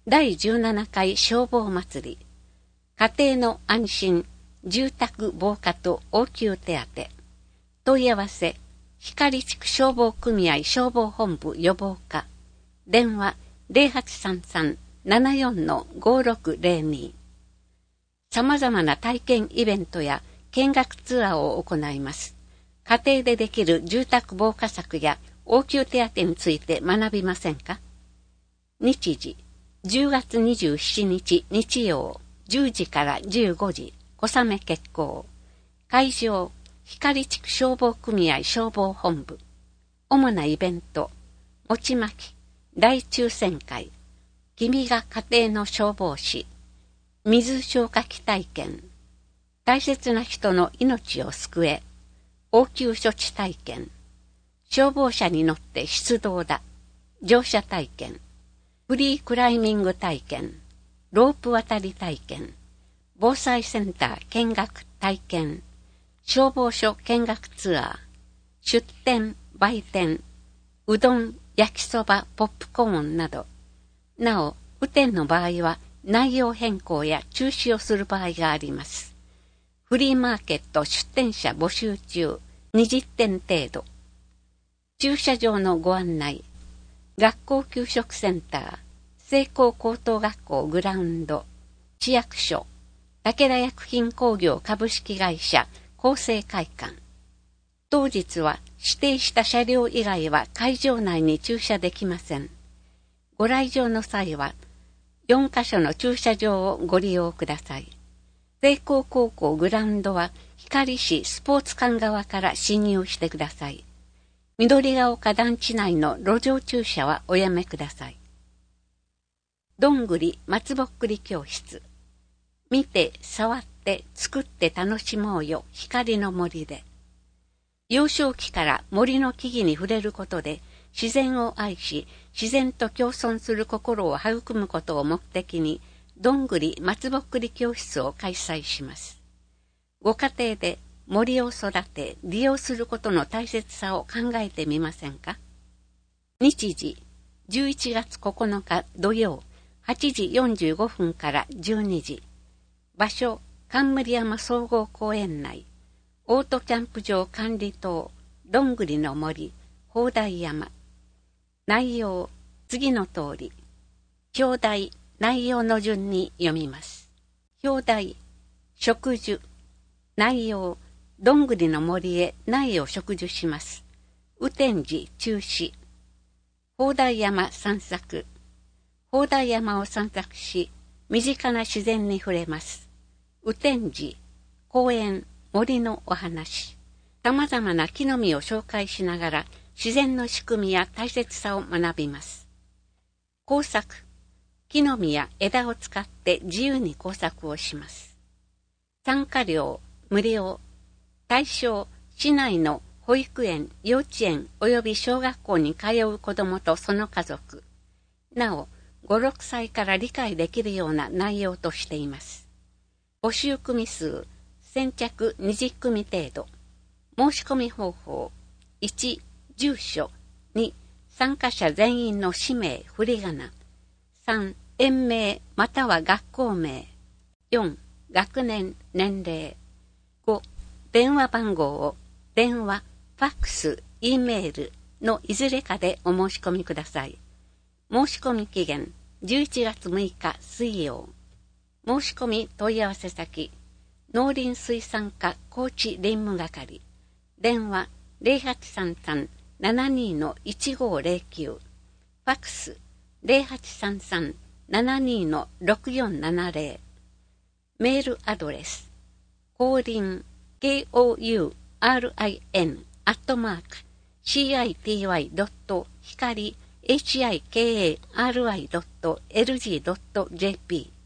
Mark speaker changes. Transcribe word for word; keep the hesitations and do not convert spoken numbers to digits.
Speaker 1: だいじゅうななかい消防祭り、家庭の安心、住宅防火と応急手当。問い合わせ、光地区消防組合消防本部予防課。電話 ゼロはちさんさん ななよん ごろくゼロに。様々な体験イベントや見学ツアーを行います。家庭でできる住宅防火策や応急手当について学びませんか？日時、じゅうがつにじゅうしちにち日曜、じゅうじからじゅうごじ、小雨決行。会場、光地区消防組合消防本部。主なイベント、餅まき、大抽選会、君が家庭の消防士、水消火器体験、大切な人の命を救え、応急処置体験、消防車に乗って出動だ、乗車体験、フリークライミング体験、ロープ渡り体験、防災センター見学体験、消防署見学ツアー、出店、売店、うどん、焼きそば、ポップコーンなど。なお、雨天の場合は内容変更や中止をする場合があります。フリーマーケット出店者募集中、にじゅってん程度。駐車場のご案内。学校給食センター、聖光高等学校グラウンド、市役所、武田薬品工業株式会社厚生会館。当日は指定した車両以外は会場内に駐車できません。ご来場の際はよんかしょの駐車場をご利用ください。聖光高校グラウンドは光市スポーツ館側から進入してください。緑が丘団地内の路上駐車はおやめください。どんぐり松ぼっくり教室。見て、触って、作って楽しもうよ、光の森で。幼少期から森の木々に触れることで、自然を愛し、自然と共存する心を育むことを目的に、どんぐり松ぼっくり教室を開催します。ご家庭で森を育て、利用することの大切さを考えてみませんか？日時、じゅういちがつここのか土曜、はちじよんじゅうごふんからじゅうにじ。場所、冠山総合公園内。オートキャンプ場管理棟、どんぐりの森、砲台山。内容、次の通り。表題、内容の順に読みます。表題、植樹。内容、どんぐりの森へ苗を植樹します。雨天時中止。砲台山散策。砲台山を散策し、身近な自然に触れます。雨天時、公園、森のお話。様々な木の実を紹介しながら、自然の仕組みや大切さを学びます。工作。木の実や枝を使って自由に工作をします。参加料、無料。対象、市内の保育園、幼稚園及び小学校に通う子どもとその家族。なお、ご、ろくさいから理解できるような内容としています。募集組数、先着にじゅっくみ程度。申し込み方法。いち、住所。に、参加者全員の氏名、振り仮名。さん、園名または学校名。よん、学年、年齢。ご、電話番号を電話、ファックス、Eメールのいずれかでお申し込みください。申し込み期限じゅういちがつむいか水曜。申し込み問い合わせ先、農林水産課高知林務係。電話ゼロはちさんさん ななにのいちごゼロきゅう。ファックスゼロはちさんさん ななにのろくよんななゼロ。メールアドレス、工林 ケーオーユーアールアイエヌ アットマーク シーアイティーワイ ドット 光 エイチアイケーエーアールアイ ドット エルジー ドット ジェーピー